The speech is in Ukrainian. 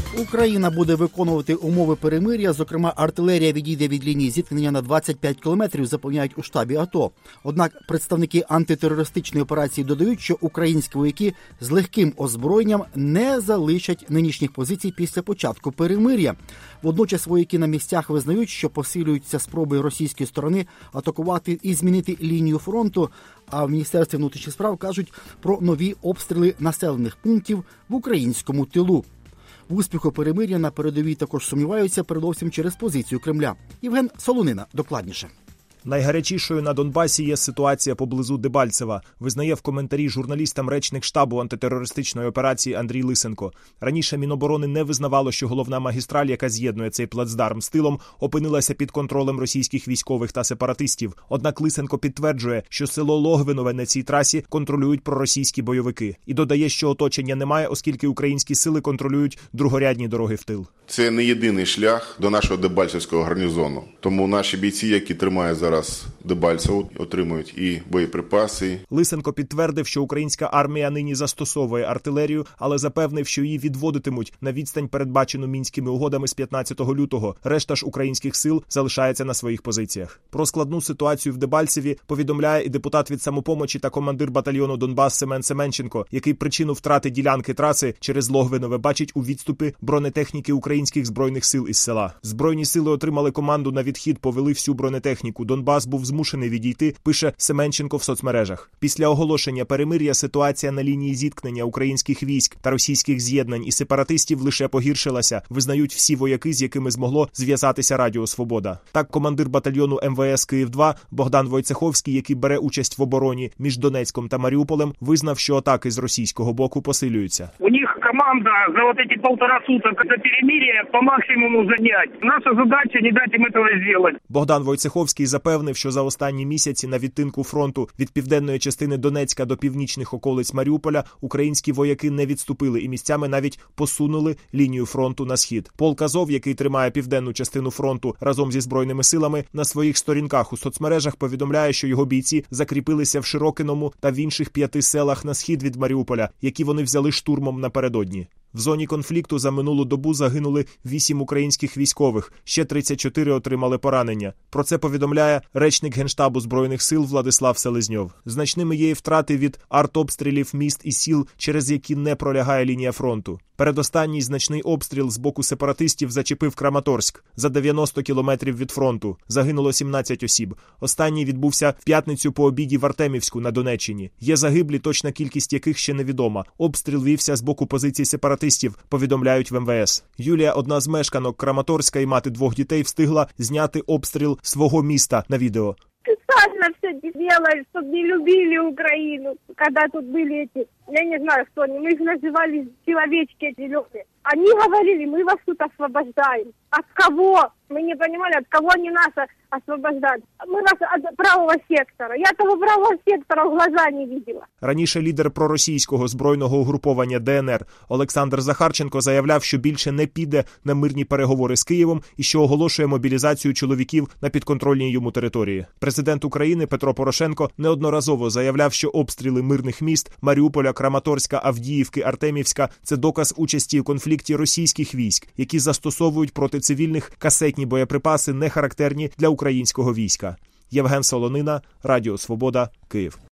Україна буде виконувати умови перемир'я, зокрема артилерія відійде від лінії зіткнення на 25 кілометрів, запевняють у штабі АТО. Однак представники антитерористичної операції додають, що українські вояки з легким озброєнням не залишать нинішніх позицій після початку перемир'я. Водночас вояки на місцях визнають, що посилюються спроби російської сторони атакувати і змінити лінію фронту, а в Міністерстві внутрішніх справ кажуть про нові обстріли населених пунктів в українському тилу. В успіху перемир'я на передовій також сумніваються, передовсім через позицію Кремля. Євген Солонина докладніше. Найгарячішою на Донбасі є ситуація поблизу Дебальцева, визнає в коментарі журналістам речник штабу антитерористичної операції Андрій Лисенко. Раніше Міноборони не визнавало, що головна магістраль, яка з'єднує цей плацдарм з тилом, опинилася під контролем російських військових та сепаратистів. Однак Лисенко підтверджує, що село Логвинове на цій трасі контролюють проросійські бойовики. І додає, що оточення немає, оскільки українські сили контролюють другорядні дороги в тил. Це не єдиний шлях до нашого Дебальцевського гарнізону. Тому наші бійці, які тримають зараз Дебальцеву, отримують і боєприпаси. Лисенко підтвердив, що українська армія нині застосовує артилерію, але запевнив, що її відводитимуть на відстань, передбачену Мінськими угодами з 15 лютого. Решта ж українських сил залишається на своїх позиціях. Про складну ситуацію в Дебальцеві повідомляє і депутат від «Самопомочі» та командир батальйону «Донбас» Семен Семенченко, який причину втрати ділянки траси через Логвинове бачить у відступі бронетехніки українських збройних сил із села. Збройні сили отримали команду на відхід, повели всю бронетехніку. Донбас був змушений відійти, пише Семенченко в соцмережах. Після оголошення перемир'я ситуація на лінії зіткнення українських військ та російських з'єднань і сепаратистів лише погіршилася, визнають всі вояки, з якими змогло зв'язатися Радіо Свобода. Так, командир батальйону МВС Київ-2 Богдан Войцеховський, який бере участь в обороні між Донецьком та Маріуполем, визнав, що атаки з російського боку посилюються. У них команда за вот эти 1,5 суток за перемирие по максимуму занять. Наша задача не дать им этого сделать. Богдан Войцеховський запевнив, що за останні місяці на відтинку фронту від південної частини Донецька до північних околиць Маріуполя українські вояки не відступили і місцями навіть посунули лінію фронту на схід. Полк Азов, який тримає південну частину фронту разом зі Збройними силами, на своїх сторінках у соцмережах повідомляє, що його бійці закріпилися в Широкиному та в інших 5 селах на схід від Маріуполя, які вони взяли штурмом напередодні. В зоні конфлікту за минулу добу загинули 8 українських військових, ще 34 отримали поранення. Про це повідомляє речник Генштабу Збройних сил Владислав Селезньов. Значними є і втрати від артобстрілів міст і сіл, через які не пролягає лінія фронту. Передостанній значний обстріл з боку сепаратистів зачепив Краматорськ за 90 кілометрів від фронту. Загинуло 17 осіб. Останній відбувся в п'ятницю по обіді в Артемівську на Донеччині. Є загиблі, точна кількість яких ще невідома. Обстріл вівся з боку позицій сепаратистів, повідомляють в МВС. Юлія, одна з мешканок Краматорська і мати 2 дітей, встигла зняти обстріл свого міста на відео. Специально все делали, чтобы не любили Украину. Когда тут были эти, я не знаю, кто они, мы их называли человечки зеленые. Они говорили, мы вас тут освобождаем. От кого? Мы не понимали, от кого они нас освобождают. Мы вас от правого сектора. Я того правого сектора в глаза не видела. Раніше лідер проросійського збройного угруповання ДНР Олександр Захарченко заявляв, що більше не піде на мирні переговори з Києвом і що оголошує мобілізацію чоловіків на підконтрольній йому території. Президент України Петро Порошенко неодноразово заявляв, що обстріли мирних міст Маріуполя, Краматорська, Авдіївки, Артемівська – це доказ участі у конфлікті російських військ, які застосовують проти цивільних касетні боєприпаси, не характерні для українського війська. Євген Солонина, Радіо Свобода, Київ.